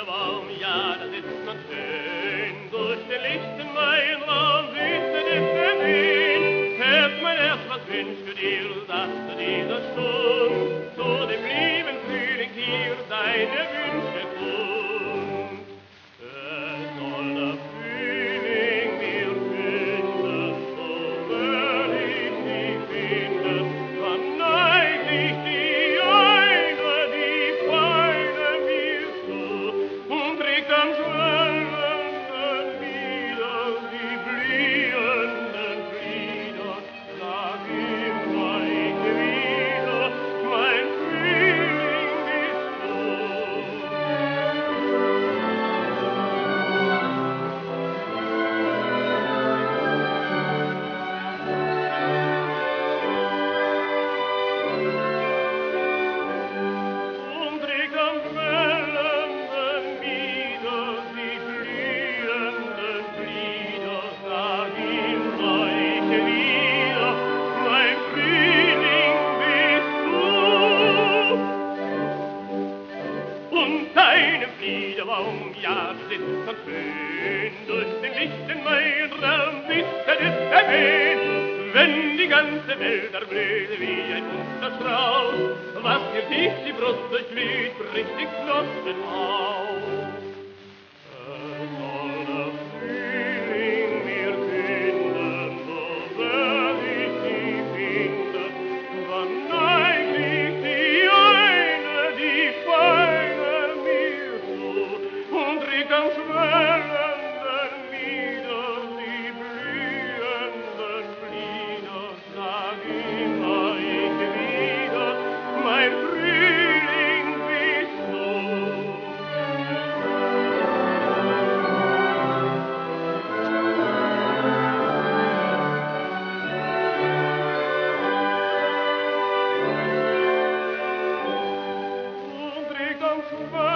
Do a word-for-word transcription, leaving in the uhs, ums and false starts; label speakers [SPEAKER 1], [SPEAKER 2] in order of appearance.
[SPEAKER 1] Fliederbaum, ja, da sitzt man schön durch den lichten Weinraum, sitzt es erwähnt. Hört mein Herz, was wünschst du dir, dass du dieser Stund zu dem lieben Frühling hier deine Wünsche kund? Es soll der Frühling mir finden, so will ich sie finden, verneig ich die eine, die feine mir zu, und trägt am schwellenden Lieder die blühenden Glieder, sag immer ich wieder, mein Frühling bist du. Und trägt am schwellenden Lieder die blühenden Glieder, sag immer ich wieder, mein Frühling bist du. Und deinem Fliederbaum, ja, da sitzt man schön durch den lichten Weinraum, bist du es erwähnt. Wenn die ganze Welt erblühte wie ein bunter Strauß, was dir dich die Brust durchblüht, bricht die Knochen auf. Es soll der Frühling mir finden, so will ich sie finden, verneig ich die eine, die feine mir zu, und trägt am schwellenden Lieder die blühenden Glieder, sag immer ich wieder, mein Frühling bist du. Und trägt am schwellenden